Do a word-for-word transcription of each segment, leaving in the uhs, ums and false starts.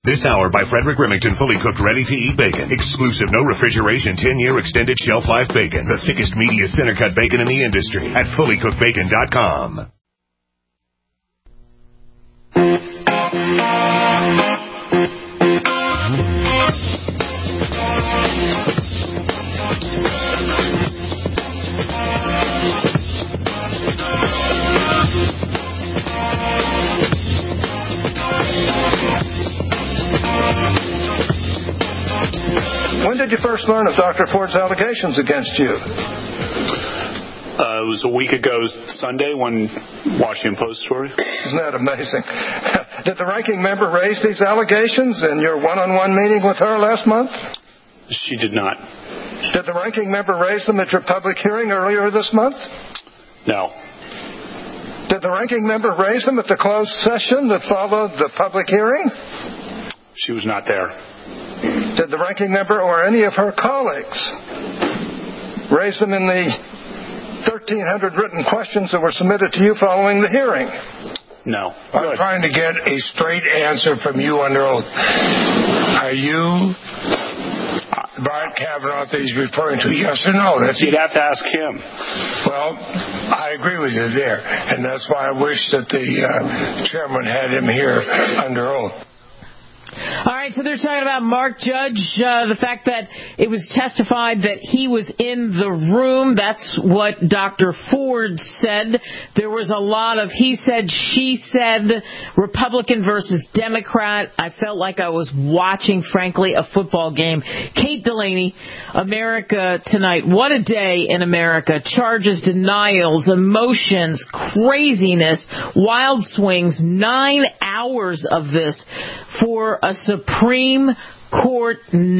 This hour by Frederick Remington, fully cooked, ready-to-eat bacon. Exclusive, no refrigeration, ten-year extended shelf life bacon. The thickest, meatiest, center-cut bacon in the industry at fully cooked bacon dot com. When did you first learn of Doctor Ford's allegations against you? Uh, it was a week ago Sunday, one Washington Post story. Isn't that amazing? Did the ranking member raise these allegations in your one-on-one meeting with her last month? She did not. Did the ranking member raise them at your public hearing earlier this month? No. Did the ranking member raise them at the closed session that followed the public hearing? She was not there. Did the ranking member or any of her colleagues raise them in the thirteen hundred written questions that were submitted to you following the hearing? No. I'm trying to get a straight answer from you under oath. Are you Brett Kavanaugh that he's referring to, yes or no? That's You'd have to ask him. Well, I agree with you there, and that's why I wish that the uh, chairman had him here under oath. All right, so they're talking about Mark Judge, uh, the fact that it was testified that he was in the room. That's what Doctor Ford said. There was a lot of he said, she said, Republican versus Democrat. I felt like I was watching, frankly, a football game. Kate Delaney, America Tonight. What a day in America. Charges, denials, emotions, craziness, wild swings. Nine hours of this for a Supreme Court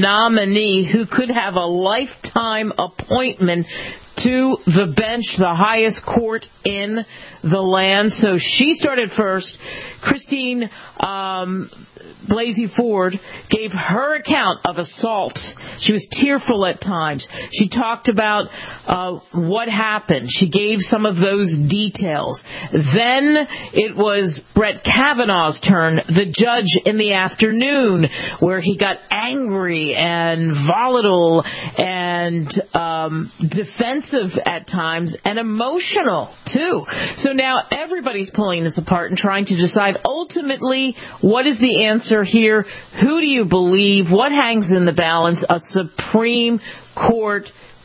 nominee who could have a lifetime appointment to the bench, the highest court in the land. So she started first. Christine um, Blasey Ford gave her account of assault. She was tearful at times. She talked about uh, what happened. She gave some of those details. Then it was Brett Kavanaugh's turn, the judge in the afternoon, where he got angry and volatile and um, defensive at times and emotional, too. So now everybody's pulling this apart and trying to decide ultimately what is the answer here. Who do you believe? What hangs in the balance? A Supreme Court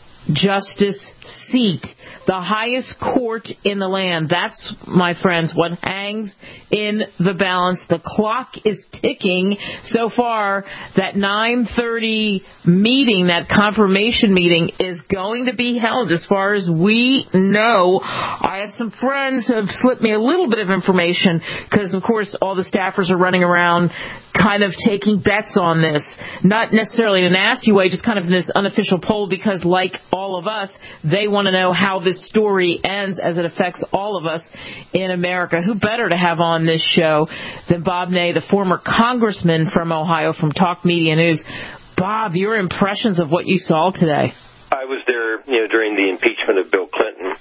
justice seat, the highest court in the land. That's, my friends, what hangs in the balance. The clock is ticking. So far, that nine thirty meeting, that confirmation meeting, is going to be held as far as we know. I have some friends who have slipped me a little bit of information because, of course, all the staffers are running around kind of taking bets on this. Not necessarily in a nasty way, just kind of in this unofficial poll because, like all of us, they want to know how this story ends as it affects all of us in America. Who better to have on this show than Bob Ney, the former congressman from Ohio from Talk Media News. Bob, your impressions of what you saw today. I was there, you know, during the impeachment of Bill Clinton,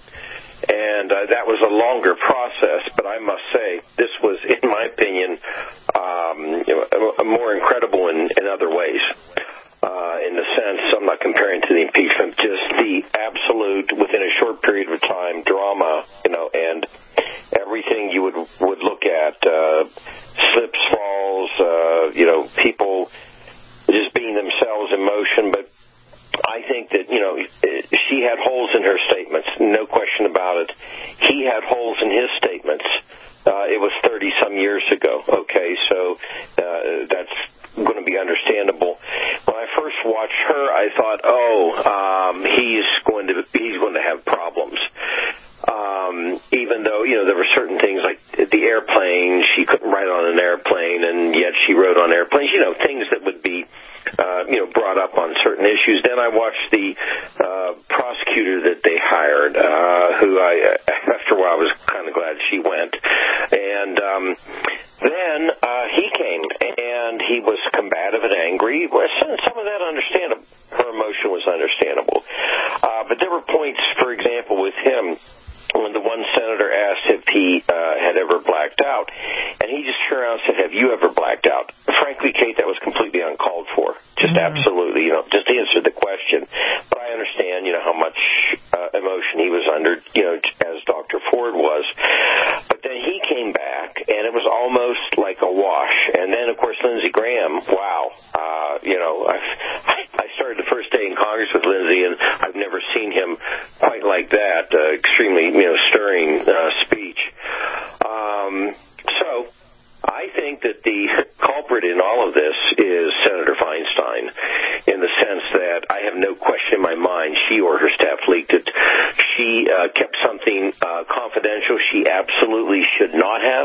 and uh, that was a longer process, but I must say this was, in my opinion, um, you know, more incredible in, in other ways. Uh, in the sense, I'm not comparing to the impeachment, just the absolute, within a short period of time, drama, you know, and everything you would would look at, uh, slips, falls, uh, you know, people just being themselves in motion. But I think that, you know, she had holes in her statements, no question about it. He had holes in his statements. Uh, it was thirty-some years ago, okay, so uh, that's going to be understandable. When I first watched her, I thought, oh, um, he's going to he's going to have problems. Um, even though, you know, there were certain things like the airplane, she couldn't write on an airplane, and yet she wrote on airplanes, you know, things that would be, uh, you know, brought up on certain issues. Then I watched the uh, prosecutor that they hired, uh, who I, after a while, I was kind of glad she went. And um, then uh, he came, and he was combative and angry. Well, some of that understandable. Her emotion was understandable. Uh, but there were points, for example, with him, when the one senator asked if he uh, had ever blacked out, and he just turned around and said, have you ever blacked out? Frankly, Kate, think that was completely uncalled for. Just mm-hmm. absolutely, you know, just answer the question. But I understand, you know, how much uh, emotion he was under, you know, as Doctor Ford was. But then he came back, and it was almost like a wash. And then, of course, Lindsey Graham, wow. Uh, you know, I've, I started the first day in Congress with Lindsey, and I've never seen him quite like that. Uh, extremely, you know, stirring uh, speech. Um, so I think that the culprit in all of this is Senator Feinstein, in the sense that I have no question in my mind she or her staff leaked it. She uh, kept something uh, confidential she absolutely should not have.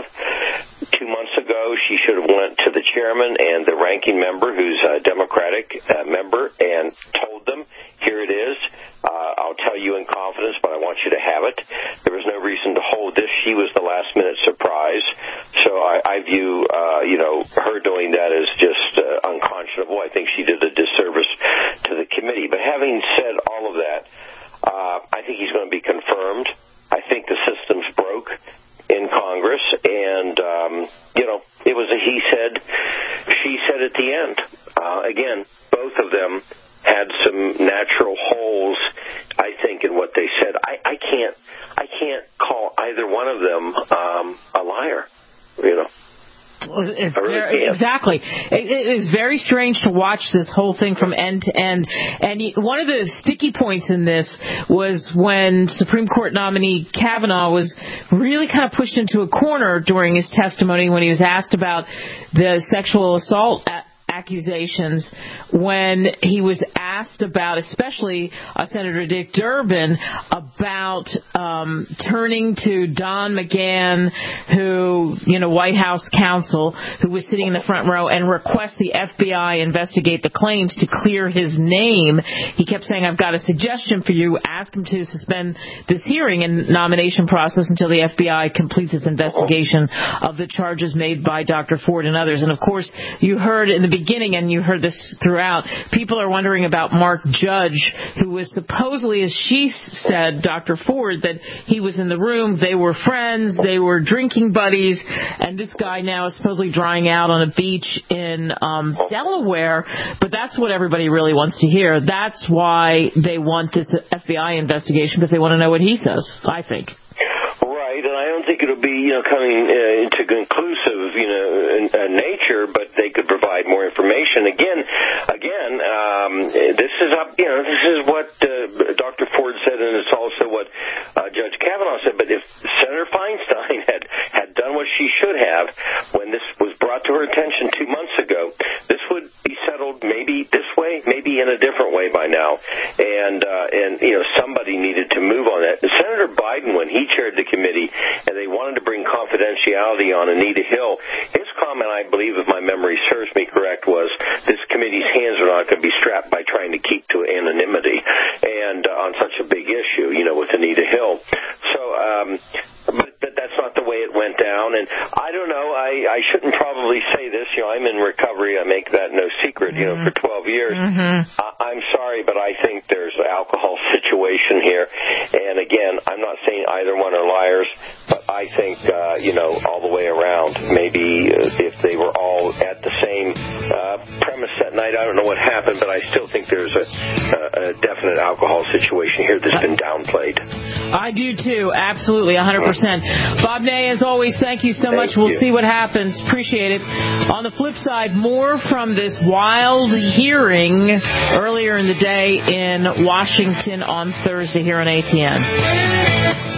Two months ago, she should have went to the chairman and the ranking member, who's a Democratic uh, member, and told them, here it is. Uh, I'll tell you in confidence, but I want you to have it. There was no reason to hold this. She was the last-minute surprise. So I, I view, uh, you know, her doing that as just uh, unconscionable. I think she did a disservice to the committee. But having said all of that, uh, I think he's going to be confirmed. I think the system's broke in Congress, and, um, you know, it was a he said, she said at the end. Uh, again, both of them had some natural holes, I think, in what they said. I, I can't, I can't call either one of them um, a liar. You know. It's very, exactly. It, it is very strange to watch this whole thing from end to end. And one of the sticky points in this was when Supreme Court nominee Kavanaugh was really kind of pushed into a corner during his testimony when he was asked about the sexual assault accusations, when he was asked about, especially uh, Senator Dick Durbin, about um, turning to Don McGahn, who, you know, White House counsel, who was sitting in the front row, and request the F B I investigate the claims to clear his name. He kept saying, I've got a suggestion for you. Ask him to suspend this hearing and nomination process until the F B I completes its investigation of the charges made by Doctor Ford and others. And, of course, you heard in the beginning, and you heard this throughout, people are wondering about Mark Judge, who was supposedly, as she said, Doctor Ford, that he was in the room, they were friends, they were drinking buddies, and this guy now is supposedly drying out on a beach in um, Delaware. But that's what everybody really wants to hear. That's why they want this F B I investigation, because they want to know what he says, I think. Right, and I don't think it'll be, you know, coming uh, into conclusive, you know, uh, nature, but they could provide more information. Again, again, um, this is up, you know, this is what uh, Doctor Ford said, and it's also what uh, Judge Kavanaugh said. But if Senator Feinstein had had done what she should have when this was brought to her attention two months ago, this would be settled maybe this way, maybe in a different way by now. And uh, and you know, somebody needed to move on that. And Senator Biden, when he chaired the committee, and they wanted to bring confidentiality on Anita Hill, his comment, I believe, if my memory serves me correct, was this committee's hands are not going to be strapped by trying to keep to anonymity, and uh, on such a big issue, you know, with Anita Hill. So, um, but, but that's not the way it went down, and I don't know, I, I shouldn't probably say this, you know, I'm in recovery, I make that no secret, you know, for twelve years. Mm-hmm. I, I'm sorry, but I think there's an alcohol situation here, and again, I'm not saying either one are liars, but I think, uh, you know, all the way around, maybe uh, if they were all at the same uh, premise that night, I don't know what happened, but I still think there's a, a, a definite alcohol situation here that's been downplayed. I do, too. Absolutely, one hundred percent. Bob Ney, as always, thank you so thank much. We'll you. see what happens. Appreciate it. On the flip side, more from this wild hearing earlier in the day in Washington on Thursday here on A T N.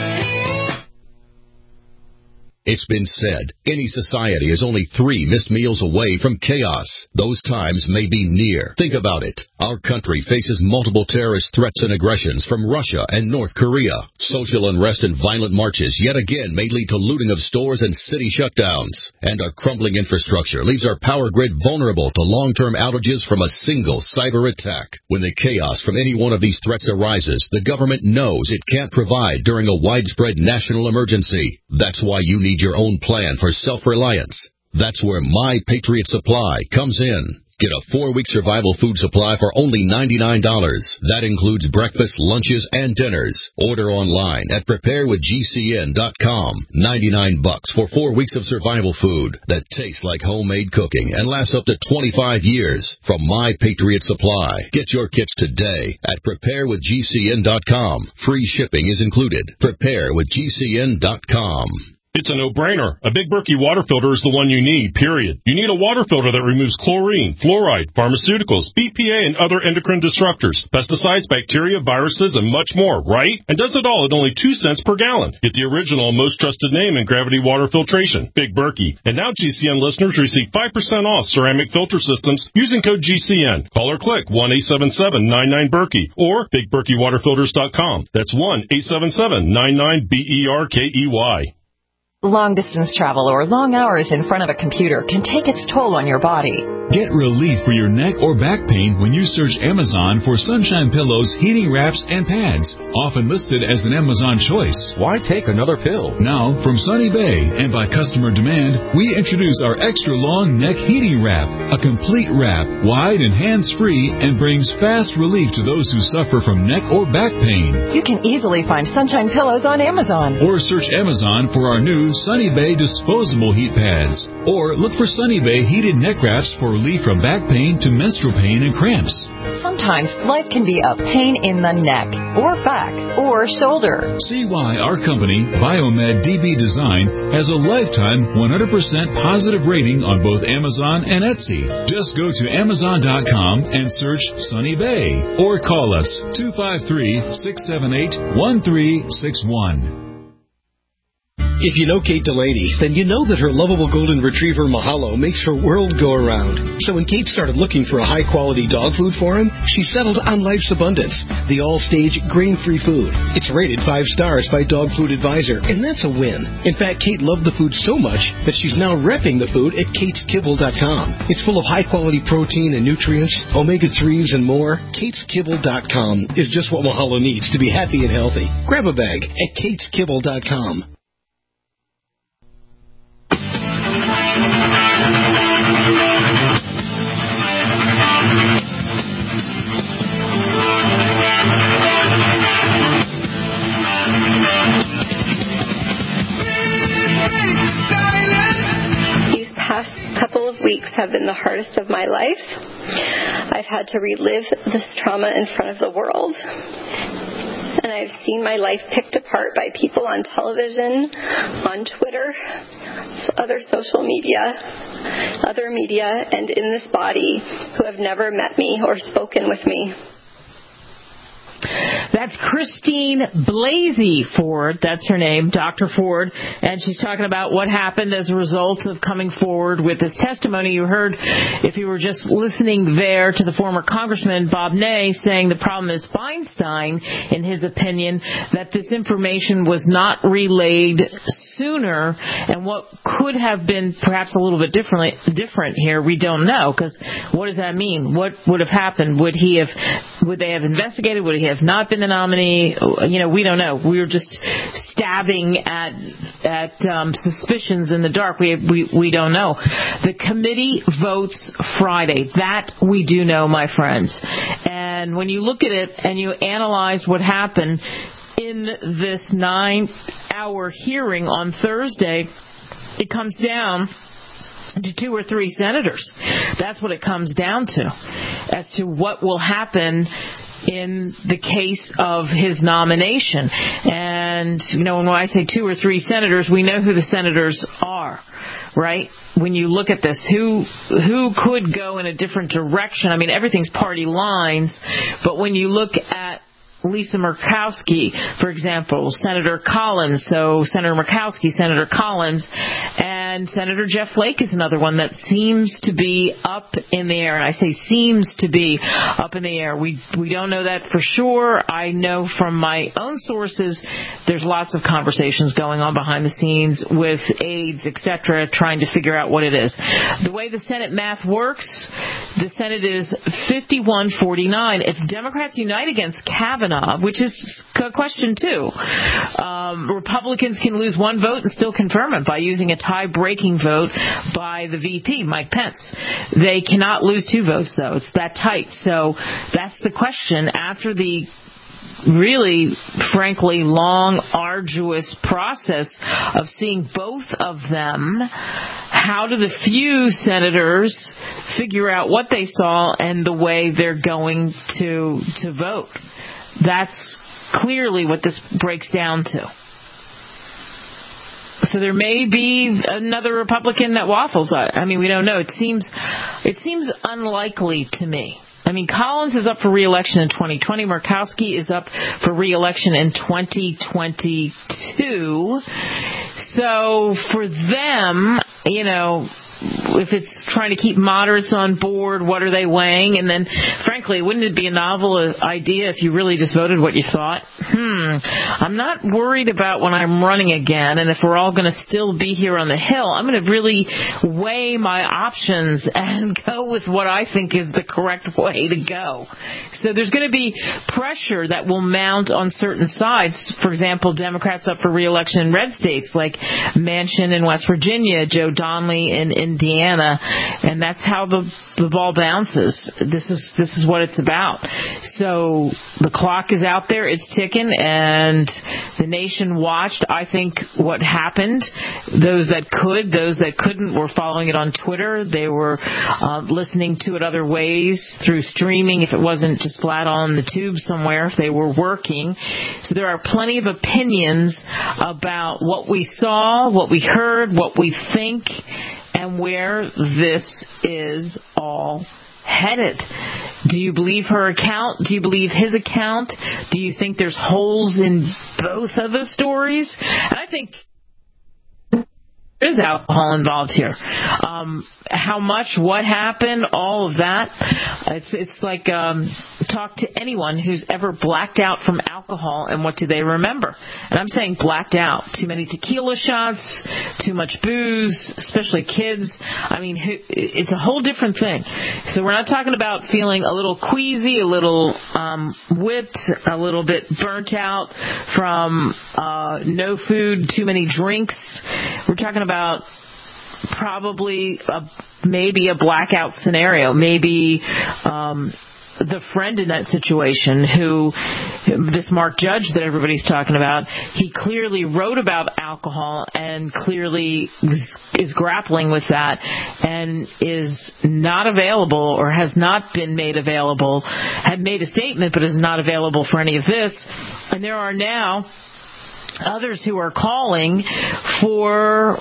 It's been said, any society is only three missed meals away from chaos. Those times may be near. Think about it. Our country faces multiple terrorist threats and aggressions from Russia and North Korea. Social unrest and violent marches yet again may lead to looting of stores and city shutdowns. And our crumbling infrastructure leaves our power grid vulnerable to long-term outages from a single cyber attack. When the chaos from any one of these threats arises, the government knows it can't provide during a widespread national emergency. That's why you need your own plan for self-reliance. That's where My Patriot Supply comes in. Get a four-week survival food supply for only ninety-nine dollars. That includes breakfast, lunches, and dinners. Order online at prepare with G C N dot com. ninety-nine bucks for four weeks of survival food that tastes like homemade cooking and lasts up to twenty-five years from My Patriot Supply. Get your kits today at prepare with G C N dot com. Free shipping is included. prepare with G C N dot com. It's a no-brainer. A Big Berkey water filter is the one you need, period. You need a water filter that removes chlorine, fluoride, pharmaceuticals, B P A, and other endocrine disruptors, pesticides, bacteria, viruses, and much more, right? And does it all at only two cents per gallon. Get the original, most trusted name in gravity water filtration, Big Berkey. And now G C N listeners receive five percent off ceramic filter systems using code G C N. Call or click one eight seven seven nine nine Berkey or big berkey water filters dot com. That's one eight seven seven nine nine B E R K E Y. Long-distance travel or long hours in front of a computer can take its toll on your body. Get relief for your neck or back pain when you search Amazon for Sunshine Pillows, heating wraps, and pads, often listed as an Amazon choice. Why take another pill? Now, from Sunny Bay and by customer demand, we introduce our extra-long neck heating wrap, a complete wrap, wide and hands-free, and brings fast relief to those who suffer from neck or back pain. You can easily find Sunshine Pillows on Amazon. Or search Amazon for our new Sunny Bay disposable heat pads. Or look for Sunny Bay heated neck wraps for relief from back pain to menstrual pain and cramps. Sometimes life can be a pain in the neck, or back, or shoulder. See why our company, Biomed D B Design, has a lifetime one hundred percent positive rating on both Amazon and Etsy. Just go to amazon dot com and search Sunny Bay, or call us two five three, six seven eight, one three six one. If you know Kate Delaney, then you know that her lovable golden retriever Mahalo makes her world go around. So when Kate started looking for a high-quality dog food for him, she settled on Life's Abundance, the all-stage grain-free food. It's rated five stars by Dog Food Advisor, and that's a win. In fact, Kate loved the food so much that she's now repping the food at kates kibble dot com. It's full of high-quality protein and nutrients, omega threes, and more. kates kibble dot com is just what Mahalo needs to be happy and healthy. Grab a bag at kates kibble dot com. These past couple of weeks have been the hardest of my life. I've had to relive this trauma in front of the world. And I've seen my life picked apart by people on television, on Twitter, other social media, other media, and in this body who have never met me or spoken with me. That's Christine Blasey Ford. That's her name, Doctor Ford. And she's talking about what happened as a result of coming forward with this testimony. You heard, if you were just listening there, to the former Congressman Bob Ney saying the problem is Feinstein, in his opinion, that this information was not relayed sooner, and what could have been perhaps a little bit differently, different here, we don't know, because what does that mean? What would have happened? Would he have, would they have investigated? Would he have not been the nominee? You know, we don't know. We were just stabbing at at um, suspicions in the dark. We, we we don't know. The committee votes Friday. That we do know, my friends. And when you look at it and you analyze what happened in this nine-hour hearing on Thursday, it comes down to two or three senators. That's what it comes down to, as to what will happen in the case of his nomination. And, you know, when I say two or three senators, we know who the senators are, right? When you look at this, who who could go in a different direction? I mean, everything's party lines, but when you look at Lisa Murkowski, for example, Senator Collins, so Senator Murkowski, Senator Collins, and Senator Jeff Flake is another one that seems to be up in the air. And I say seems to be up in the air. We we don't know that for sure. I know from my own sources there's lots of conversations going on behind the scenes with aides, et cetera, trying to figure out what it is. The way the Senate math works, The Senate is fifty-one forty-nine. If Democrats unite against Kavanaugh, which is a question two, um, Republicans can lose one vote and still confirm it by using a tie-breaking vote by the V P, Mike Pence. They cannot lose two votes, though. It's that tight. So that's the question. After the really, frankly, long, arduous process of seeing both of them, how do the few senators figure out what they saw and the way they're going to to vote? That's clearly what this breaks down to. So there may be another Republican that waffles. I mean, we don't know. It seems it seems unlikely to me. I mean, Collins is up for re-election in twenty twenty. Murkowski is up for re-election in twenty twenty-two. So for them, you know, if it's trying to keep moderates on board, what are they weighing? And then, frankly, wouldn't it be a novel idea if you really just voted what you thought? Hmm, I'm not worried about when I'm running again, and if we're all going to still be here on the Hill, I'm going to really weigh my options and go with what I think is the correct way to go. So there's going to be pressure that will mount on certain sides. For example, Democrats up for re-election in red states like Manchin in West Virginia, Joe Donnelly in Indiana, and that's how the the ball bounces. This is this is what it's about. So the clock is out there, it's ticking, and the nation watched, I think, what happened. Those that could, those that couldn't were following it on Twitter. They were uh, listening to it other ways through streaming if it wasn't just flat on the tube somewhere, if they were working. So there are plenty of opinions about what we saw, what we heard, what we think, and where this is all headed. Do you believe her account? Do you believe his account? Do you think there's holes in both of the stories? And I think there is alcohol involved here. Um, how much, what happened, all of that. It's it's like um, talk to anyone who's ever blacked out from alcohol, and what do they remember? And I'm saying blacked out. Too many tequila shots, too much booze, especially kids. I mean, it's a whole different thing. So we're not talking about feeling a little queasy, a little um, whipped, a little bit burnt out from uh, no food, too many drinks. We're talking about probably a, maybe a blackout scenario, maybe um, the friend in that situation who, this Mark Judge that everybody's talking about, he clearly wrote about alcohol and clearly is, is grappling with that and is not available or has not been made available, had made a statement but is not available for any of this. And there are now others who are calling for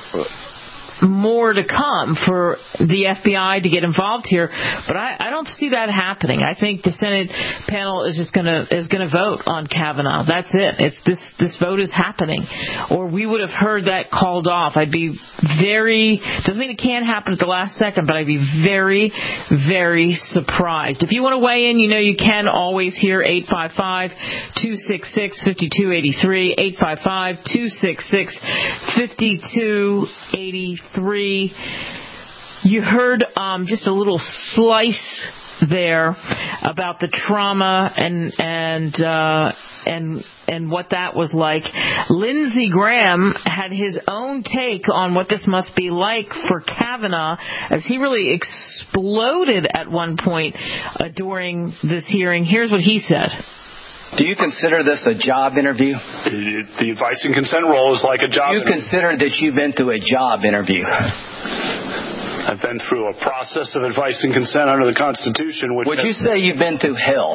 more to come, for the F B I to get involved here, but I, I don't see that happening. I think the Senate panel is just gonna is gonna vote on Kavanaugh. That's it. It's this this vote is happening, or we would have heard that called off. I'd be very doesn't mean it can't happen at the last second, but I'd be very very surprised. If you want to weigh in, you know you can always hear eight five five, two six six, five two eight three, eight five five, two six six, five two eight three. You heard um, just a little slice there about the trauma and and uh, and and what that was like. Lindsey Graham had his own take on what this must be like for Kavanaugh, as he really exploded at one point uh, during this hearing. Here's what he said. Do you consider this a job interview? The, the advice and consent role is like a job interview. Do you interview. consider that you've been through a job interview? I've been through a process of advice and consent under the Constitution. Which Would you say you've been through hell?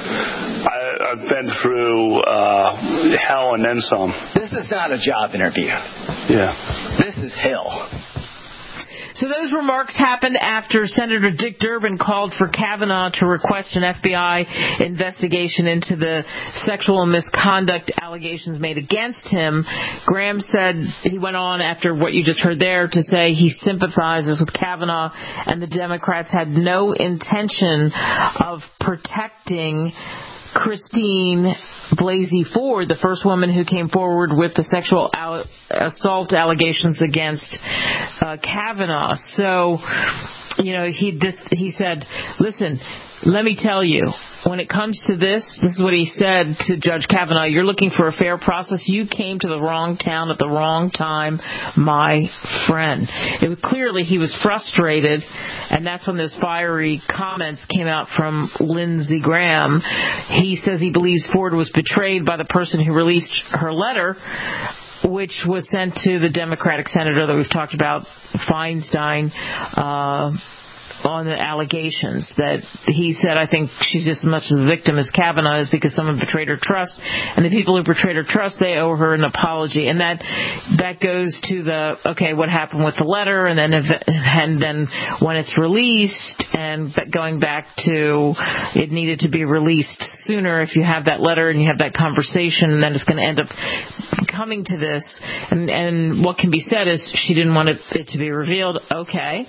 I, I've been through uh, hell and then some. This is not a job interview. Yeah. This is hell. So those remarks happened after Senator Dick Durbin called for Kavanaugh to request an F B I investigation into the sexual misconduct allegations made against him. Graham said, he went on after what you just heard there to say he sympathizes with Kavanaugh and the Democrats had no intention of protecting Christine Blasey Ford, the first woman who came forward with the sexual assault allegations against uh, Kavanaugh. So you know, he this, he said, listen, let me tell you, when it comes to this, this is what he said to Judge Kavanaugh, you're looking for a fair process. You came to the wrong town at the wrong time, my friend. It was clearly he was frustrated, and that's when those fiery comments came out from Lindsey Graham. He says he believes Ford was betrayed by the person who released her letter, which was sent to the Democratic senator that we've talked about, Feinstein, uh, on the allegations that he said, I think she's just as much as a victim as Kavanaugh is because someone betrayed her trust, and the people who betrayed her trust, they owe her an apology. And that that goes to the, okay, what happened with the letter, and then if, and then when it's released, and going back to it needed to be released sooner if you have that letter and you have that conversation, and then it's going to end up coming to this. And, and what can be said is she didn't want it, it to be revealed. Okay.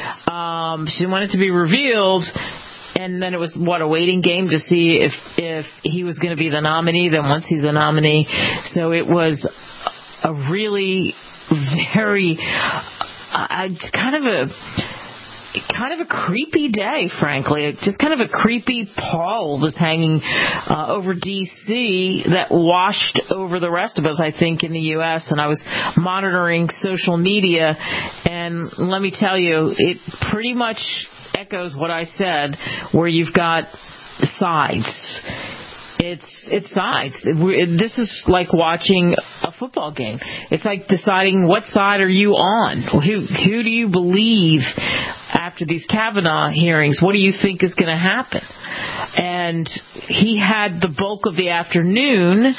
Um, she didn't want it to be revealed, and then it was, what, a waiting game to see if if he was going to be the nominee, then once he's a nominee. So it was a really very, uh, kind of a... kind of a creepy day, frankly. Just kind of a creepy pall was hanging uh, over D C that washed over the rest of us, I think, in the U S. And I was monitoring social media, and let me tell you, it pretty much echoes what I said, where you've got sides. It's it's sides. This is like watching a football game. It's like deciding what side are you on. Who who do you believe after these Kavanaugh hearings? What do you think is going to happen? And he had the bulk of the afternoon,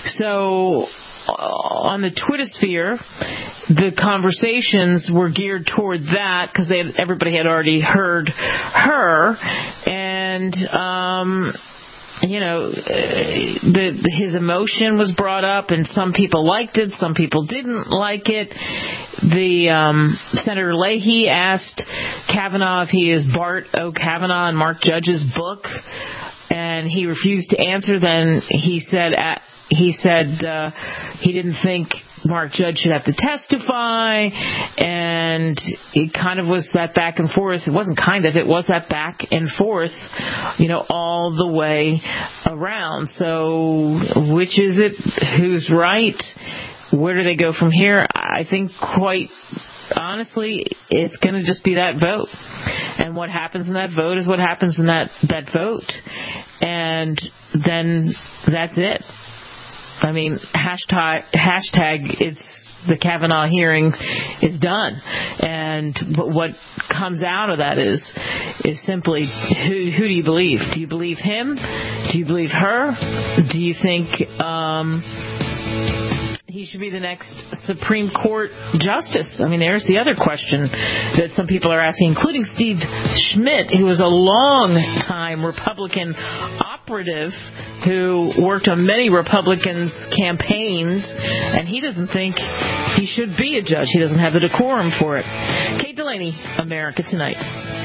so on the Twittersphere, the conversations were geared toward that because they had, everybody had already heard her, and um you know, the, his emotion was brought up, and some people liked it, some people didn't like it. The um, Senator Leahy asked Kavanaugh if he is Bart O. Kavanaugh in Mark Judge's book, and he refused to answer. Then he said at, he said uh, he didn't think Mark Judge should have to testify, and it kind of was that back and forth. It wasn't kind of, it was that back and forth, you know, all the way around. So which is it? Who's right? Where do they go from here? I think quite honestly, it's going to just be that vote. And what happens in that vote is what happens in that, that vote. And then that's it. I mean, hashtag, hashtag it's the Kavanaugh hearing is done. And what comes out of that is is simply, who, who do you believe? Do you believe him? Do you believe her? Do you think um, he should be the next Supreme Court justice? I mean, there's the other question that some people are asking, including Steve Schmidt, who was a long-time Republican operative who worked on many Republicans' campaigns, and he doesn't think he should be a judge. He doesn't have the decorum for it. Kate Delaney, America Tonight.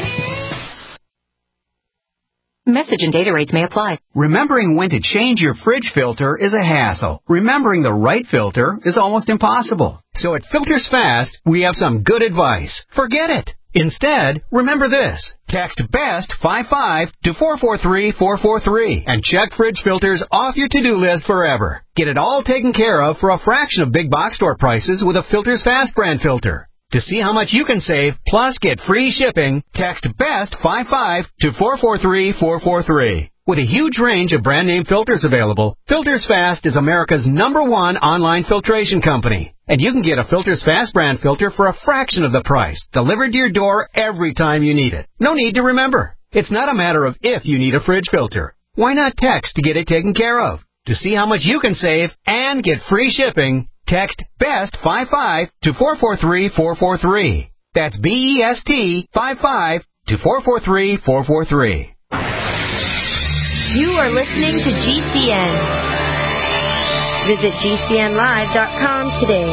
Message and data rates may apply. Remembering when to change your fridge filter is a hassle. Remembering the right filter is almost impossible. So at Filters Fast, we have some good advice. Forget it. Instead, remember this. Text BEST fifty-five to four four three four four three and check fridge filters off your to-do list forever. Get it all taken care of for a fraction of big box store prices with a Filters Fast brand filter. To see how much you can save, plus get free shipping, text BEST fifty-five to four four three four four three. With a huge range of brand name filters available, Filters Fast is America's number one online filtration company. And you can get a Filters Fast brand filter for a fraction of the price, delivered to your door every time you need it. No need to remember. It's not a matter of if you need a fridge filter. Why not text to get it taken care of? To see how much you can save and get free shipping, text BEST fifty-five to four four three four four three. That's B E S T fifty-five to four four three four four three. You are listening to G C N. Visit G C N live dot com today.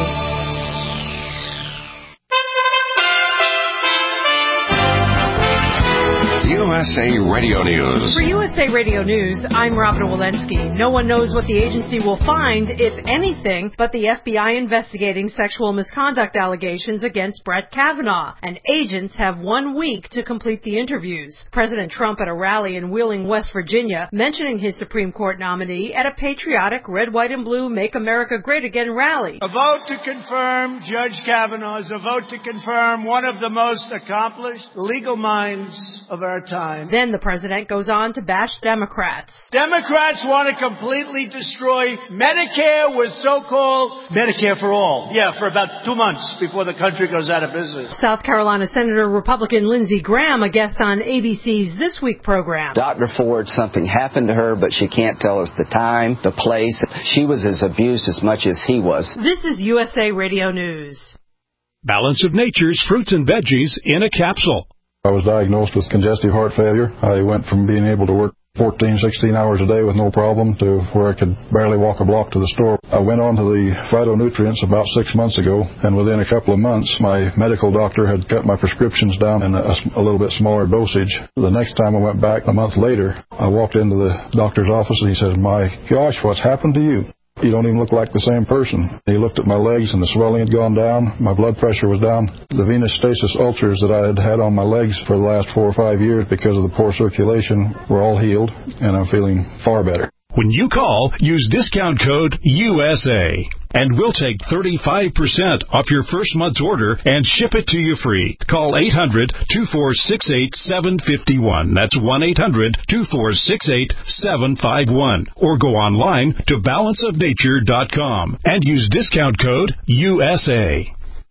You S A Radio News. For U S A Radio News, I'm Robin Walensky. No one knows what the agency will find, if anything, but the F B I investigating sexual misconduct allegations against Brett Kavanaugh. And agents have one week to complete the interviews. President Trump at a rally in Wheeling, West Virginia, mentioning his Supreme Court nominee at a patriotic red, white, and blue Make America Great Again rally. A vote to confirm Judge Kavanaugh is a vote to confirm one of the most accomplished legal minds of our time. Then the president goes on to bash Democrats. Democrats want to completely destroy Medicare with so-called Medicare for all. Yeah, for about two months before the country goes out of business. South Carolina Senator Republican Lindsey Graham, a guest on A B C's This Week program. Doctor Ford, something happened to her, but she can't tell us the time, the place. She was as abused as much as he was. This is U S A Radio News. Balance of Nature's fruits and veggies in a capsule. I was diagnosed with congestive heart failure. I went from being able to work fourteen, sixteen hours a day with no problem to where I could barely walk a block to the store. I went on to the phytonutrients about six months ago, and within a couple of months, my medical doctor had cut my prescriptions down in a, a little bit smaller dosage. The next time I went back, a month later, I walked into the doctor's office and he said, "My gosh, what's happened to you? You don't even look like the same person." He looked at my legs and the swelling had gone down. My blood pressure was down. The venous stasis ulcers that I had had on my legs for the last four or five years because of the poor circulation were all healed, and I'm feeling far better. When you call, use discount code U S A, and we'll take thirty-five percent off your first month's order and ship it to you free. Call eight hundred, two four six eight, seven five one. That's one eight hundred, two four six eight, seven five one. Or go online to balance of nature dot com and use discount code U S A.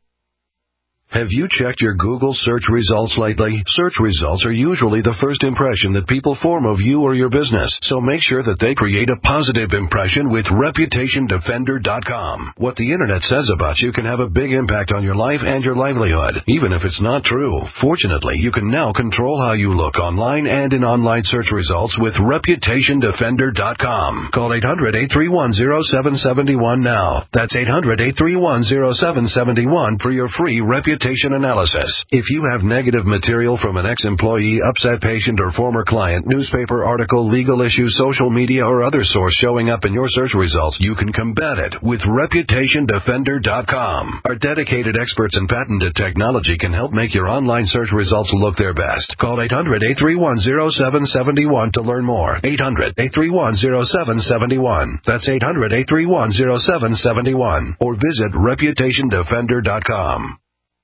Have you checked your Google search results lately? Search results are usually the first impression that people form of you or your business, so make sure that they create a positive impression with reputation defender dot com. What the Internet says about you can have a big impact on your life and your livelihood, even if it's not true. Fortunately, you can now control how you look online and in online search results with reputation defender dot com. Call eight hundred, eight three one, zero seven seven one now. That's eight hundred, eight three one, zero seven seven one for your free reputation analysis. If you have negative material from an ex-employee, upset patient, or former client, newspaper article, legal issue, social media, or other source showing up in your search results, you can combat it with reputation defender dot com. Our dedicated experts in patented technology can help make your online search results look their best. Call eight hundred, eight three one, zero seven seven one to learn more. eight hundred, eight three one, zero seven seven one. That's eight hundred, eight three one, zero seven seven one. Or visit reputation defender dot com.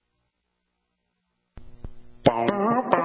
I'm going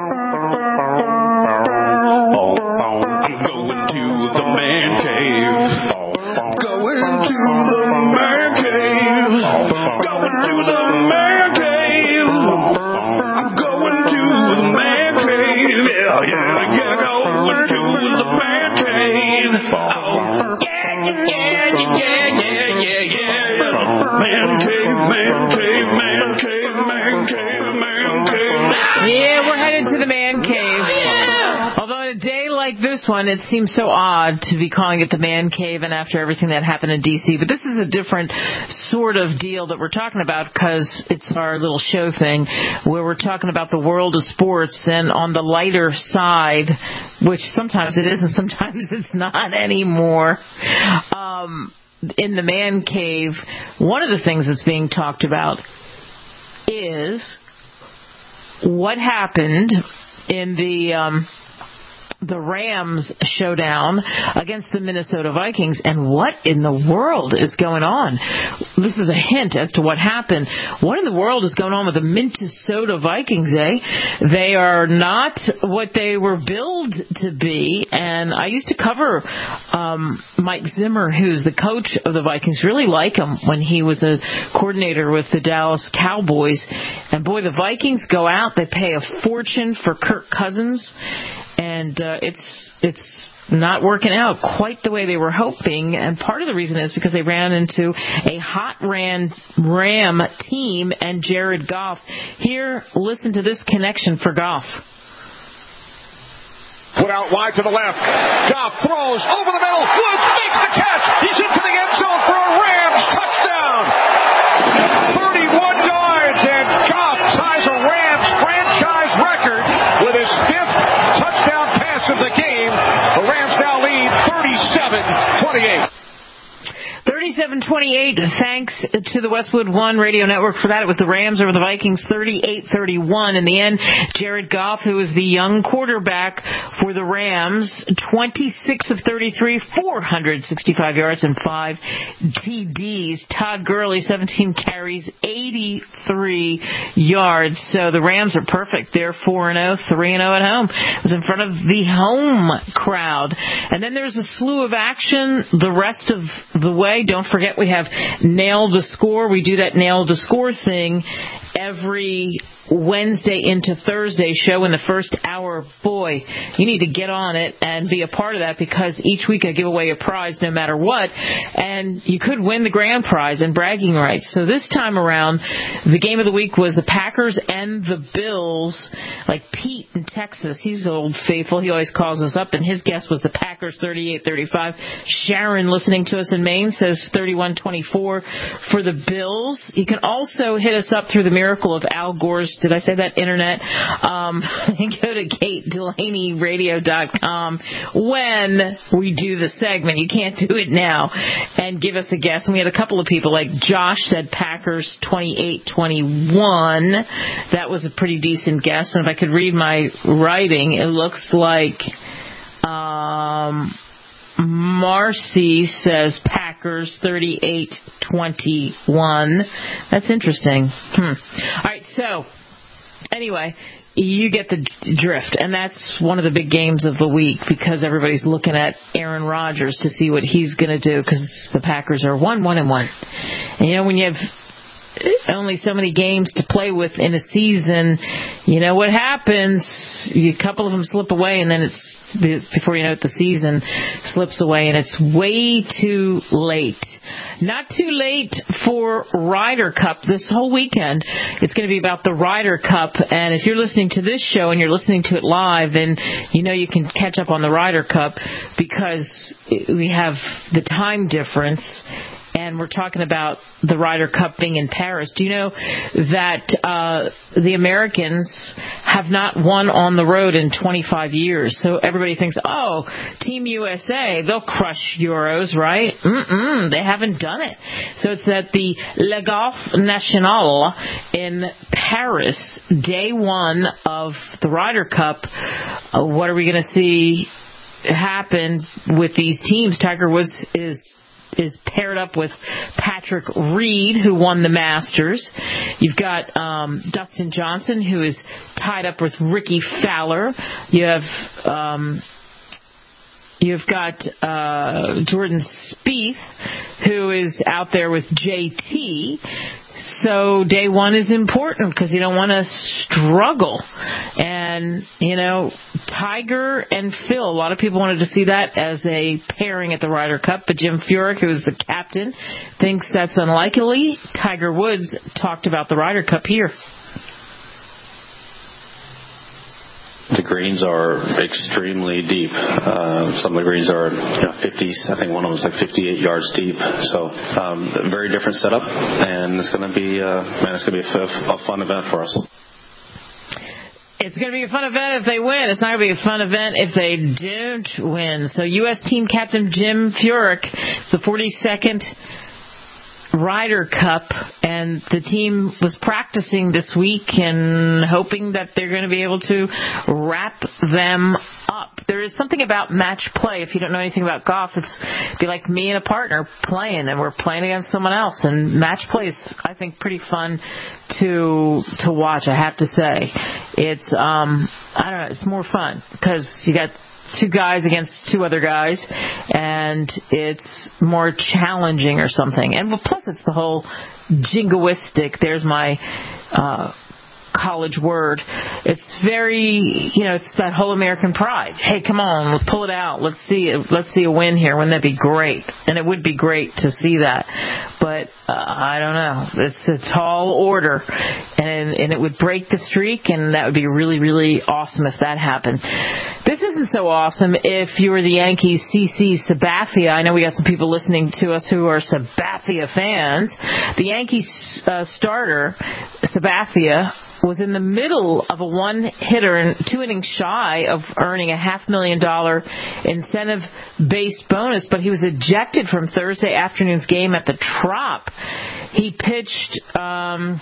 to the man cave. Going to the man cave. Going to the man cave. I'm going to the man cave. Yeah, yeah, yeah. Going to the man cave. Oh, yeah, yeah, yeah, yeah, yeah, yeah, yeah. Man cave, man cave, man cave, man cave, man cave. Yeah, we're headed to the man cave. Oh, yeah. Although on a day like this one, it seems so odd to be calling it the man cave and after everything that happened in D C. But this is a different sort of deal that we're talking about because it's our little show thing where we're talking about the world of sports and on the lighter side, which sometimes it is and sometimes it's not anymore. Um, in the man cave, one of the things that's being talked about is what happened in the um, the Rams showdown against the Minnesota Vikings, and what in the world is going on? This is a hint as to what happened. What in the world is going on with the Minnesota Vikings, eh? They are not what they were billed to be, and I used to cover um, Mike Zimmer, who's the coach of the Vikings. Really like him when he was a coordinator with the Dallas Cowboys. And boy, the Vikings go out, they pay a fortune for Kirk Cousins, and uh, it's it's not working out quite the way they were hoping. And part of the reason is because they ran into a hot ran Ram team and Jared Goff. Here, listen to this connection for Goff. Put out wide to the left. Goff throws over the middle. Woods makes the catch. He's into the end zone for a Rams touchdown. thirty-one yards, and Goff ties a Rams franchise record with his fifth touchdown twenty-eight. Thanks to the Westwood One Radio Network for that. It was the Rams over the Vikings, thirty-eight thirty-one. In the end, Jared Goff, who is the young quarterback for the Rams, twenty-six of thirty-three, four hundred sixty-five yards and five T Ds. Todd Gurley, seventeen carries, eighty-three yards. So the Rams are perfect. They're four and oh, three and oh at home. It was in front of the home crowd. And then there's a slew of action the rest of the way. Don't forget we have Nail the Score. We do that Nail the Score thing every Wednesday into Thursday show in the first hour. Boy, you need to get on it and be a part of that, because each week I give away a prize no matter what, and you could win the grand prize and bragging rights. So this time around, the game of the week was the Packers and the Bills. Like Pete in Texas, he's old faithful. He always calls us up, and his guess was the Packers thirty-eight thirty-five. Sharon, listening to us in Maine, says thirty-one twenty-four for the Bills. You can also hit us up through the miracle of Al Gore's, did I say that, internet? Um, go to Kate Delaney Radio dot com when we do the segment. You can't do it now. And give us a guess. And we had a couple of people, like Josh said Packers twenty-eight twenty-one. That was a pretty decent guess. And if I could read my writing, it looks like um, Marcy says Packers thirty-eight twenty-one. That's interesting. Hmm. All right, so anyway, you get the drift, and that's one of the big games of the week, because everybody's looking at Aaron Rodgers to see what he's going to do, because the Packers are one, one, and one. And, you know, when you have only so many games to play with in a season, you know what happens. A couple of them slip away, and then it's, before you know it, the season slips away, and it's way too late. Not too late for Ryder Cup this whole weekend. It's going to be about the Ryder Cup, and if you're listening to this show and you're listening to it live, then you know you can catch up on the Ryder Cup, because we have the time difference. And we're talking about the Ryder Cup being in Paris. Do you know that uh, the Americans have not won on the road in twenty-five years? So everybody thinks, oh, Team U S A, they'll crush Euros, right? Mm-mm, they haven't done it. So it's at the Le Golf National in Paris, day one of the Ryder Cup. Uh, what are we going to see happen with these teams? Tiger Woods is is paired up with Patrick Reed, who won the Masters. You've got um, Dustin Johnson, who is tied up with Ricky Fowler. You have um, you've got uh, Jordan Spieth, who is out there with J T. So day one is important, because you don't want to struggle. And, you know, Tiger and Phil, a lot of people wanted to see that as a pairing at the Ryder Cup, but Jim Furyk, who is the captain, thinks that's unlikely. Tiger Woods talked about the Ryder Cup here. The greens are extremely deep. Uh, some of the greens are, you know, fifty. I think one of them is like fifty-eight yards deep. So, um, very different setup, and it's going to be, uh, man, it's going to be a, a fun event for us. It's going to be a fun event if they win. It's not going to be a fun event if they don't win. So, U S team captain Jim Furyk, it's the forty-second Ryder Cup, and the team was practicing this week and hoping that they're going to be able to wrap them up. There is something about match play. If you don't know anything about golf, it's be like me and a partner playing, and we're playing against someone else. And match play is, I think, pretty fun to to watch. I have to say, it's um I don't know, it's more fun because you got two guys against two other guys, and it's more challenging or something. And plus, it's the whole jingoistic. There's my uh, college word. It's very, you know, it's that whole American pride. Hey, come on, let's pull it out. Let's see, let's see a win here. Wouldn't that be great? And it would be great to see that. But uh, I don't know. It's a tall order, and and it would break the streak, and that would be really, really awesome if that happened. This isn't so awesome if you were the Yankees' C C Sabathia. I know we got some people listening to us who are Sabathia fans. The Yankees uh, starter, Sabathia, was in the middle of a one-hitter and two innings shy of earning a half million dollar incentive-based bonus, but he was ejected from Thursday afternoon's game at the Trop. He pitched... Um,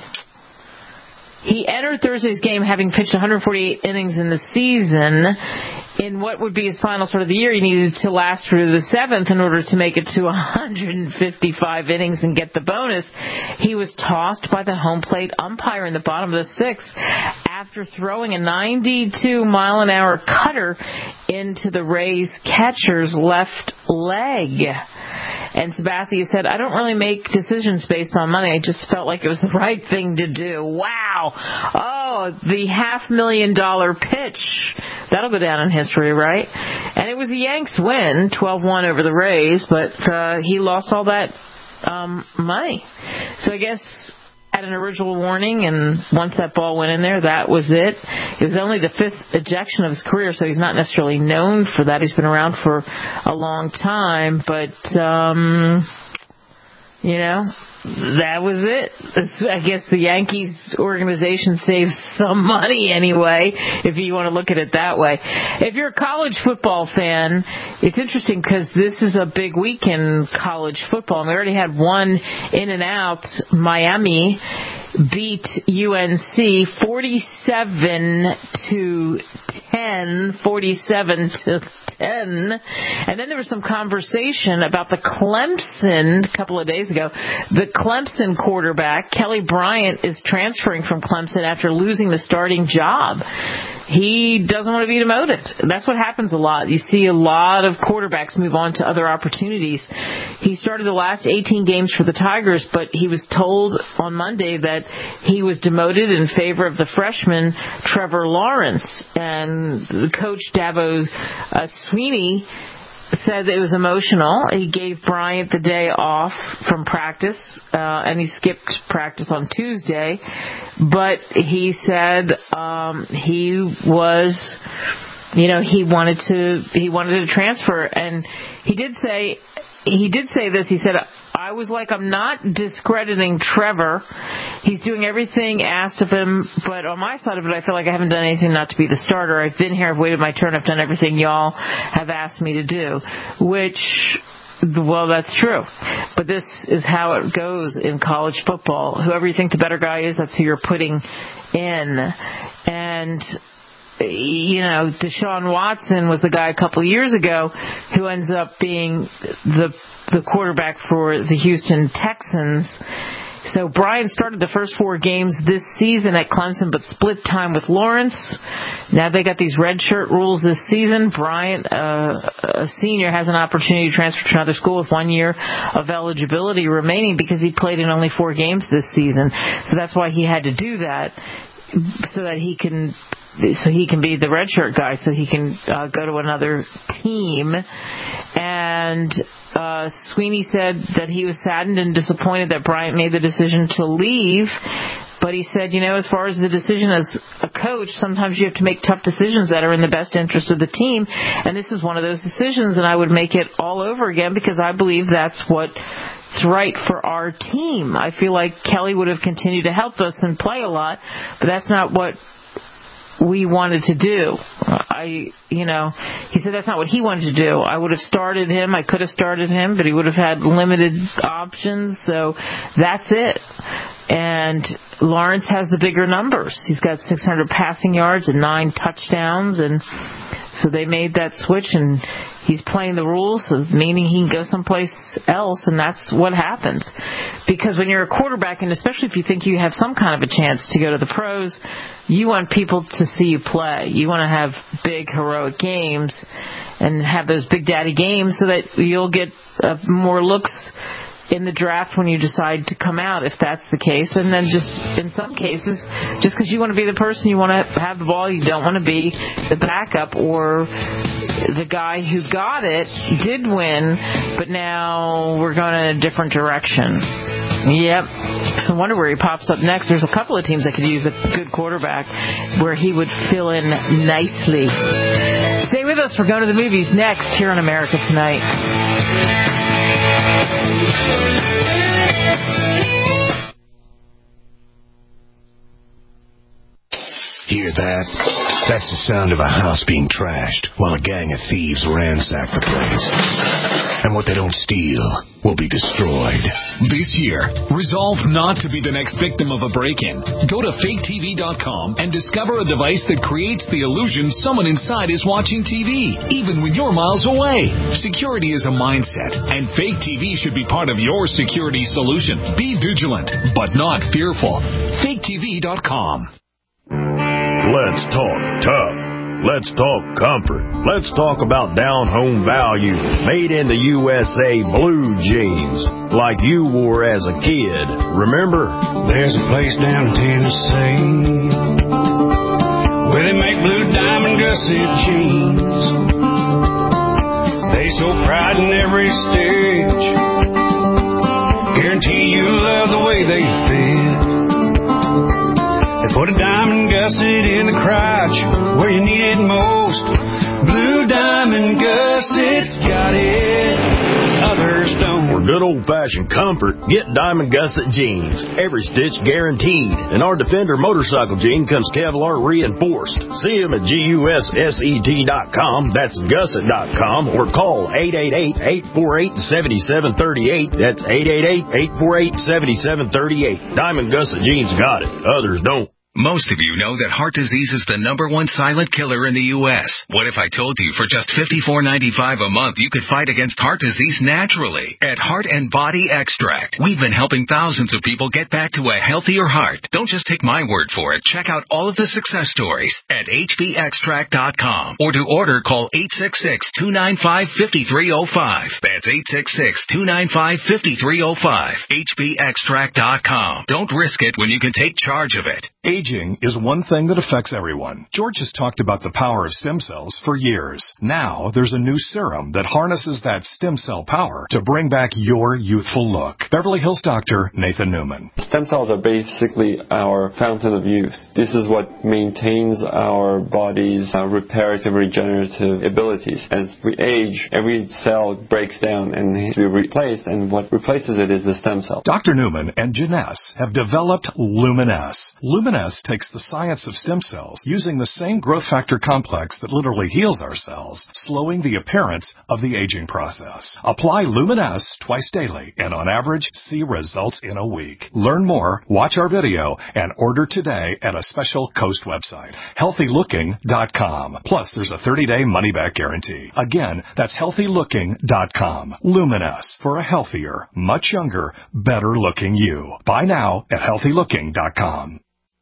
He entered Thursday's game having pitched one hundred forty-eight innings in the season. In what would be his final start of the year, he needed to last through the seventh in order to make it to one hundred fifty-five innings and get the bonus. He was tossed by the home plate umpire in the bottom of the sixth after throwing a ninety-two mile an hour cutter into the Rays catcher's left leg. And Sabathia said, I don't really make decisions based on money. I just felt like it was the right thing to do. Wow. Oh, the half million dollar pitch. That'll go down in history, right? And it was a Yanks win, twelve one over the Rays, but uh, he lost all that um, money. So I guess had an original warning, and once that ball went in there, that was it. It was only the fifth ejection of his career, so he's not necessarily known for that. He's been around for a long time, but, um, you know, that was it. It's, I guess the Yankees organization saves some money anyway, if you want to look at it that way. If you're a college football fan, it's interesting because this is a big week in college football. And we already had one in and out. Miami beat U N C forty-seven to ten, forty-seven to ten. And then there was some conversation about the Clemson a couple of days ago. The Clemson quarterback, Kelly Bryant, is transferring from Clemson after losing the starting job. He doesn't want to be demoted. That's what happens a lot. You see a lot of quarterbacks move on to other opportunities. He started the last eighteen games for the Tigers, but he was told on Monday that he was demoted in favor of the freshman Trevor Lawrence. And the coach, Dabo uh, Sweeney, said that it was emotional. He gave Bryant the day off from practice, uh, and he skipped practice on Tuesday. But he said um, he was, you know, he wanted to he wanted to transfer, and he did say he did say this. He said, I was like, I'm not discrediting Trevor. He's doing everything asked of him, but on my side of it, I feel like I haven't done anything not to be the starter. I've been here, I've waited my turn, I've done everything y'all have asked me to do, which, well, that's true. But this is how it goes in college football. Whoever you think the better guy is, that's who you're putting in. And you know, Deshaun Watson was the guy a couple of years ago who ends up being the the quarterback for the Houston Texans. So Brian started the first four games this season at Clemson, but split time with Lawrence. Now they got these red shirt rules this season. Bryant, uh, a senior, has an opportunity to transfer to another school with one year of eligibility remaining because he played in only four games this season. So that's why he had to do that, so that he can so he can be the redshirt guy, so he can uh, go to another team. And uh, Sweeney said that he was saddened and disappointed that Bryant made the decision to leave. But he said, you know, as far as the decision as a coach, sometimes you have to make tough decisions that are in the best interest of the team. And this is one of those decisions, and I would make it all over again because I believe that's what's right for our team. I feel like Kelly would have continued to help us and play a lot, but that's not what we wanted to do. I, you know, he said that's not what he wanted to do. I would have started him. I could have started him, but he would have had limited options. So that's it. And Lawrence has the bigger numbers. He's got six hundred passing yards and nine touchdowns, and so they made that switch, and he's playing the rules, meaning he can go someplace else, and that's what happens. Because when you're a quarterback, and especially if you think you have some kind of a chance to go to the pros, you want people to see you play. You want to have big, heroic games and have those big daddy games so that you'll get uh, more looks in the draft when you decide to come out, if that's the case. And then just in some cases, just because you want to be the person, you want to have the ball, you don't want to be the backup or the guy who got it, did win, but now we're going in a different direction. Yep. So I wonder where he pops up next. There's a couple of teams that could use a good quarterback where he would fill in nicely. Stay with us. We're going to the movies next here on America Tonight. Hear that? That's the sound of a house being trashed while a gang of thieves ransack the place. And what they don't steal will be destroyed. This year, resolve not to be the next victim of a break-in. Go to fake T V dot com and discover a device that creates the illusion someone inside is watching T V, even when you're miles away. Security is a mindset, and Fake T V should be part of your security solution. Be vigilant, but not fearful. fake T V dot com. Let's talk tough. Let's talk comfort. Let's talk about down-home value, made in the U S A blue jeans, like you wore as a kid. Remember? There's a place down in Tennessee where they make blue diamond gusset jeans. They show pride in every stitch, guarantee you love the way they fit. They put a diamond gusset in the crotch where you need it most. Blue diamond gussets got it, others don't. For good old-fashioned comfort, get Diamond Gusset jeans. Every stitch guaranteed. And our Defender motorcycle jean comes Kevlar reinforced. See them at G U S S E T dot com. That's gusset dot com. Or call eight eight eight, eight four eight, seven seven three eight. That's eight eight eight, eight four eight, seven seven three eight. Diamond Gusset jeans got it. Others don't. Most of you know that heart disease is the number one silent killer in the U S What if I told you for just fifty-four ninety-five a month you could fight against heart disease naturally at Heart and Body Extract? We've been helping thousands of people get back to a healthier heart. Don't just take my word for it. Check out all of the success stories at H B extract dot com. Or to order, call eight six six, two nine five, five three zero five. That's eight six six, two nine five, five three zero five. H B extract dot com. Don't risk it when you can take charge of it. Aging is one thing that affects everyone. George has talked about the power of stem cells for years. Now, there's a new serum that harnesses that stem cell power to bring back your youthful look. Beverly Hills doctor Nathan Newman. Stem cells are basically our fountain of youth. This is what maintains our body's uh, reparative, regenerative abilities. As we age, every cell breaks down and needs to be replaced, and what replaces it is the stem cell. Doctor Newman and Janess have developed Luminess. Luminess takes the science of stem cells using the same growth factor complex that literally heals our cells, slowing the appearance of the aging process. Apply Luminess twice daily and on average see results in a week. Learn more, watch our video, and order today at a special Coast website, healthy looking dot com. Plus, there's a thirty-day money-back guarantee. Again, that's healthy looking dot com. Luminess, for a healthier, much younger, better-looking you. Buy now at healthy looking dot com.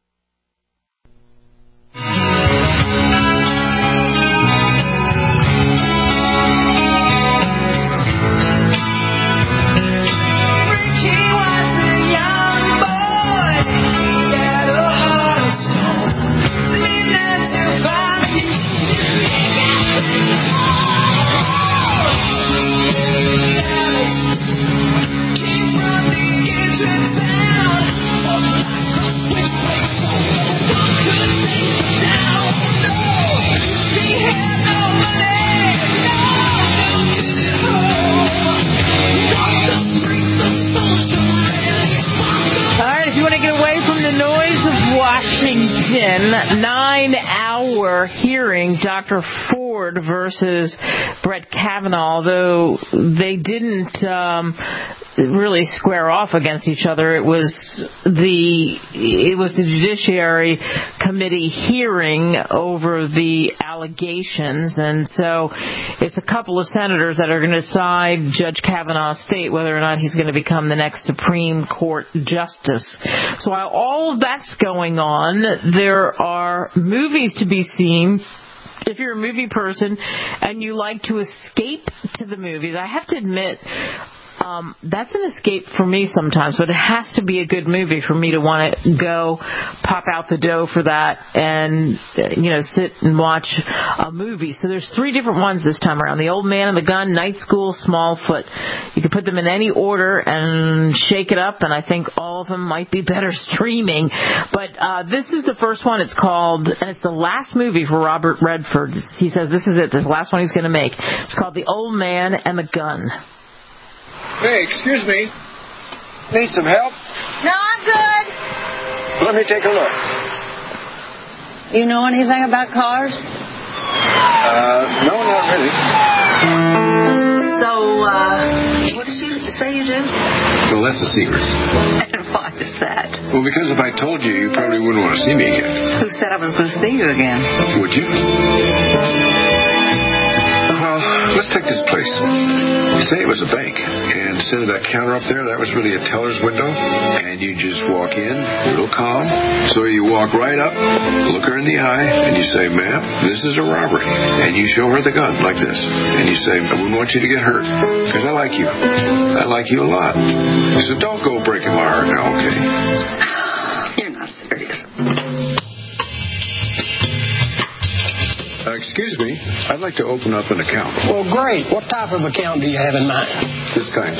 Nine-hour hearing, Doctor Ford versus Brett Kavanaugh, although they didn't um, really square off against each other. It was the it was the Judiciary Committee hearing over the allegations, and so it's a couple of senators that are going to decide Judge Kavanaugh's fate, whether or not he's going to become the next Supreme Court justice. So while all of that's going on, there are movies to be seen. If you're a movie person and you like to escape to the movies, I have to admit, Um, that's an escape for me sometimes, but it has to be a good movie for me to want to go pop out the dough for that and, you know, sit and watch a movie. So there's three different ones this time around. The Old Man and the Gun, Night School, Smallfoot. You can put them in any order and shake it up, and I think all of them might be better streaming. But uh, this is the first one. It's called, and it's the last movie for Robert Redford. He says this is it, this is the last one he's going to make. It's called The Old Man and the Gun. Hey, excuse me. Need some help? No, I'm good. Let me take a look. You know anything about cars? Uh, no, not really. So, uh, what did you say you do? Well, that's a secret. And why is that? Well, because if I told you, you probably wouldn't want to see me again. Who said I was going to see you again? Would you? Well, let's take this place. Say it was a bank, and instead of that counter up there, that was really a teller's window, and you just walk in, real calm. So you walk right up, look her in the eye, and you say, ma'am, this is a robbery. And you show her the gun, like this. And you say, I wouldn't want you to get hurt, because I like you. I like you a lot. So don't go breaking my heart now, okay? You're not serious. Uh, excuse me, I'd like to open up an account. Well, great. What type of account do you have in mind? This kind.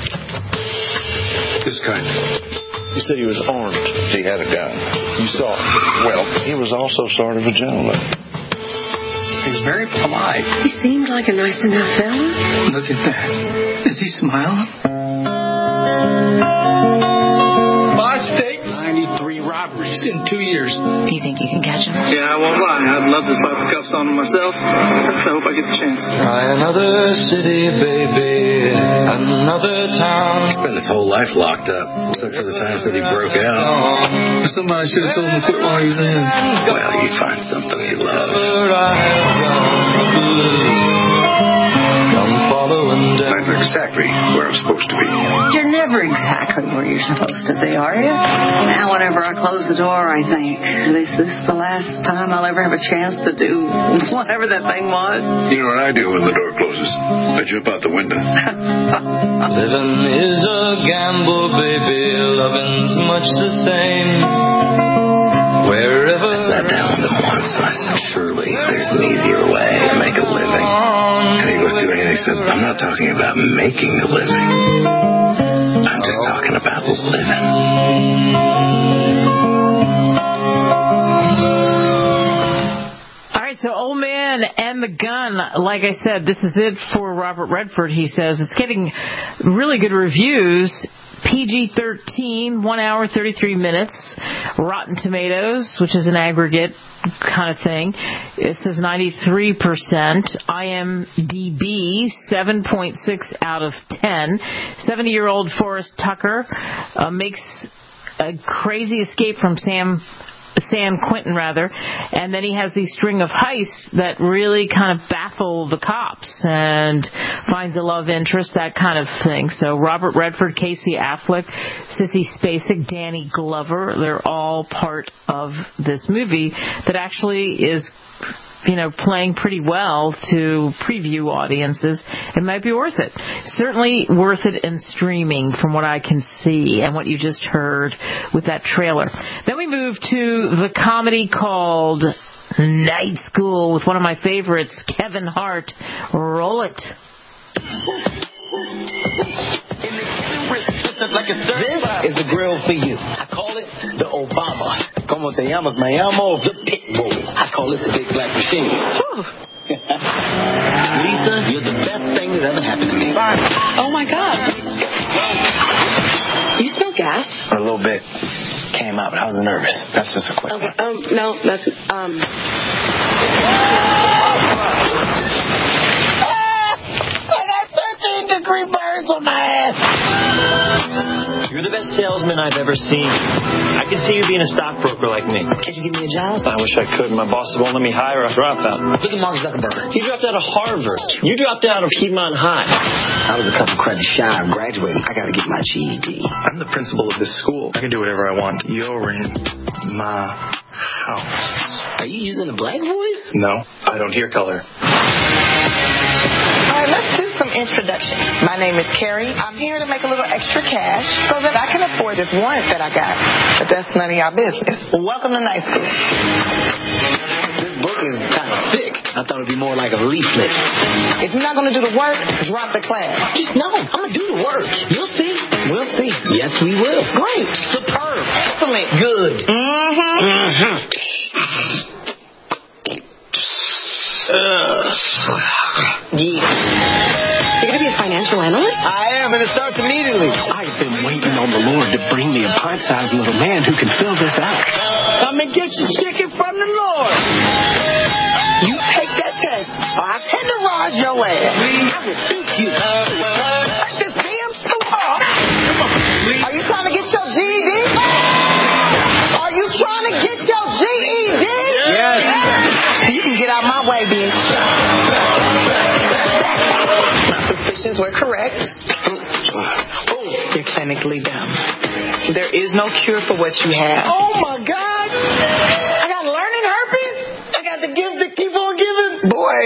This kind. You said he was armed. He had a gun. You saw it. Well, he was also sort of a gentleman. He was very polite. He seemed like a nice enough fella. Look at that. Is he smiling? My state, ninety-three robberies in two years. Do you think you can catch him? Yeah, I won't lie. I'd love to slap the cuffs on him myself. So I hope I get the chance. Try another city, baby. Another town. He spent his whole life locked up, except for the times that he broke out. Somebody should have told him to quit while he was in. Well, you find something he loves. I'm exactly where I'm supposed to be. You're never exactly where you're supposed to be, are you? Now, whenever I close the door, I think, is this the last time I'll ever have a chance to do whatever that thing was? You know what I do when the door closes? I jump out the window. Living is a gamble, baby. Loving's much the same. Wherever. I sat down with him once and I said, surely there's an easier way to make a living. And he looked at me and he said, I'm not talking about making a living. I'm just talking about living. All right, so Old Man and the Gun, like I said, this is it for Robert Redford. He says it's getting really good reviews. P G thirteen, one hour, thirty-three minutes. Rotten Tomatoes, which is an aggregate kind of thing, it says ninety-three percent. I M D B, seven point six out of ten. seventy-year-old Forrest Tucker uh, makes a crazy escape from Sam... San Quentin, rather, and then he has these string of heists that really kind of baffle the cops and finds a love interest, that kind of thing. So Robert Redford, Casey Affleck, Sissy Spacek, Danny Glover, they're all part of this movie that actually is, you know, playing pretty well to preview audiences. It might be worth it. Certainly worth it in streaming from what I can see and what you just heard with that trailer. Then we move to the comedy called Night School with one of my favorites, Kevin Hart. Roll it. This is the grill for you. I call it the Obama. Como se llamas? Me llamo the Pitbull. I call it the Big Black Machine. Lisa, you're the best thing that ever happened to me. Oh, my God. Do you smell gas? A little bit. Came out, but I was nervous. That's just a question. Okay. Um, no, that's, um... I got thirteen degree burns on my ass. You're the best salesman I've ever seen. I can see you being a stockbroker like me. Could you give me a job? I wish I could. My bosses won't let me hire a dropout. Look at Mark Zuckerberg. He dropped out of Harvard. You dropped out of Piedmont High. I was a couple credits shy of graduating. I got to get my G E D. I'm the principal of this school. I can do whatever I want. You're in my house. Are you using a black voice? No, I don't hear color. All right, let's do some introductions. My name is Carrie. I'm here to make a little extra cash so that I can afford this warrant that I got. But that's none of y'all business. Welcome to night school. This book is kind of thick. I thought it'd be more like a leaflet. If you're not going to do the work, drop the class. No, I'm going to do the work. You'll see. We'll see. Yes, we will. Great. Superb. Excellent. Good. Mm-hmm. Mm-hmm. Uh, yeah. You're going to be a financial analyst? I am, and it starts immediately. I've been waiting on the Lord to bring me a pint-sized little man who can fill this out. Come and get your chicken from the Lord. You take that test, or I tenderize your ass. I rebuke you. Like this damn super. Are you trying to get your G E D? Are you trying to get your G E D? Yes. You can get out my way, bitch. My suspicions were correct. You're clinically dumb. There is no cure for what you have. Oh my God! I got learning herpes? I got the gift that keep on giving? Boy.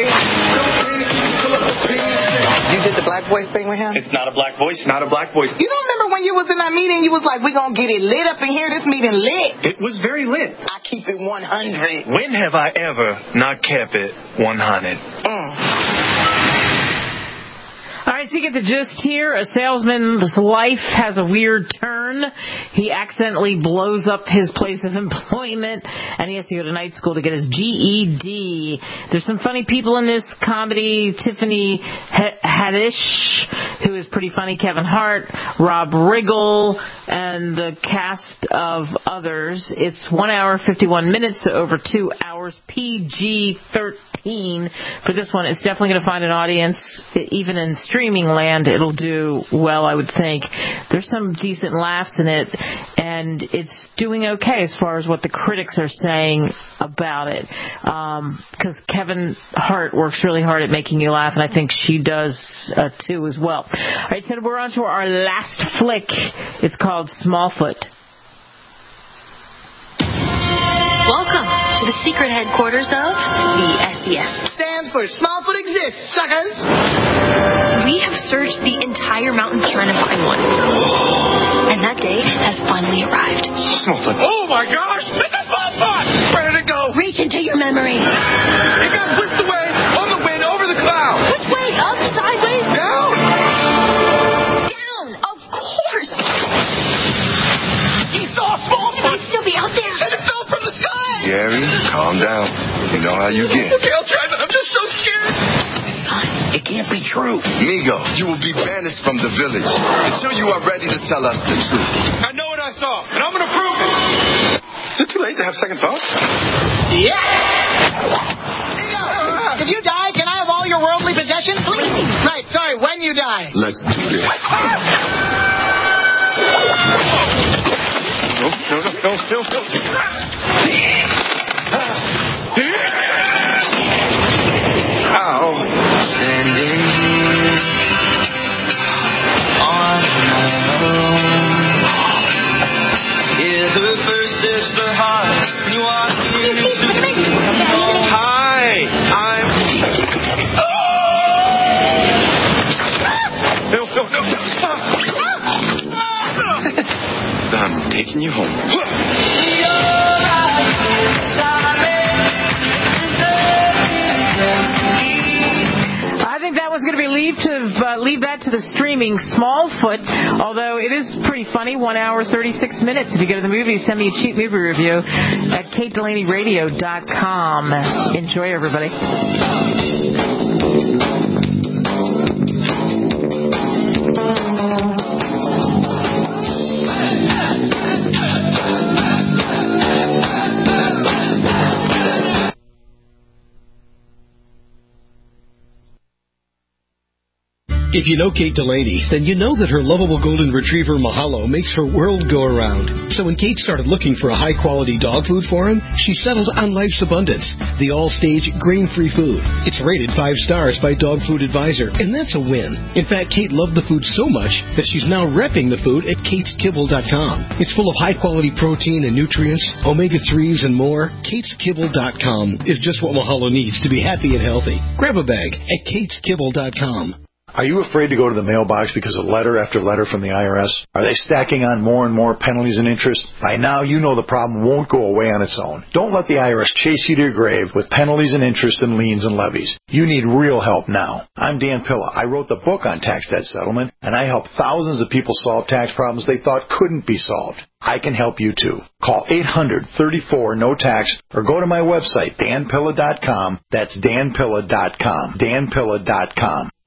You did the black voice thing with him? It's not a black voice, not a black voice. You don't remember when you was in that meeting, you was like, we're going to get it lit up in here, this meeting lit. It was very lit. I keep it one hundred. When have I ever not kept it one hundred? Mm. All right, so you get the gist here. A salesman's life has a weird turn. He accidentally blows up his place of employment, and he has to go to night school to get his G E D. There's some funny people in this comedy. Tiffany Haddish, who is pretty funny, Kevin Hart, Rob Riggle, and the cast of others. It's one hour, fifty-one minutes, so over two hours, P G thirteen. For this one, it's definitely going to find an audience, even in streaming land. It'll do well, I would think. There's some decent laughs in it, and it's doing okay as far as what the critics are saying about it. Because um, Kevin Hart works really hard at making you laugh, and I think she does uh, too as well. All right, so we're on to our last flick. It's called Smallfoot. Welcome to the secret headquarters of the S E S. Stands for Smallfoot Exists, suckers. We have searched the entire mountain trying to find one. And that day has finally arrived. Smallfoot. Oh my gosh! It's a Smallfoot! Where did it go? Reach into your memory. It got whisked away on the wind over the clouds. Which way? Up, sideways? Down! Down, of course. You saw a Smallfoot! It might still be out there. And it fell from the sky! Gary, calm down. You know how you get. Okay, I'll try, but I'm just so scared. It can't be true. Migo, you will be banished from the village until you are ready to tell us the truth. I know what I saw, and I'm going to prove it. Is it too late to have second thoughts? Yeah! Migo, if you die, can I have all your worldly possessions, please? Right, sorry, when you die. Let's do this. No, no, no, no, no, no. Ow. Standing on my own. Yeah, the first steps the hardest when you walk into Hi, I'm. No, no, no, no. I'm taking you home. I think that was going to be leave to uh, leave that to the streaming Smallfoot, although it is pretty funny. One hour, thirty-six minutes. If you go to the movies, send me a cheap movie review at kate delaney radio dot com. Enjoy, everybody. If you know Kate Delaney, then you know that her lovable golden retriever Mahalo makes her world go around. So when Kate started looking for a high-quality dog food for him, she settled on Life's Abundance, the all-stage grain-free food. It's rated five stars by Dog Food Advisor, and that's a win. In fact, Kate loved the food so much that she's now repping the food at kates kibble dot com. It's full of high-quality protein and nutrients, omega threes, and more. kates kibble dot com is just what Mahalo needs to be happy and healthy. Grab a bag at kates kibble dot com. Are you afraid to go to the mailbox because of letter after letter from the I R S? Are they stacking on more and more penalties and interest? By now, you know the problem won't go away on its own. Don't let the I R S chase you to your grave with penalties and interest and liens and levies. You need real help now. I'm Dan Pilla. I wrote the book on tax debt settlement, and I help thousands of people solve tax problems they thought couldn't be solved. I can help you too. Call eight hundred, thirty-four, no tax or go to my website, dan pilla dot com. That's dan pilla dot com. dan pilla dot com.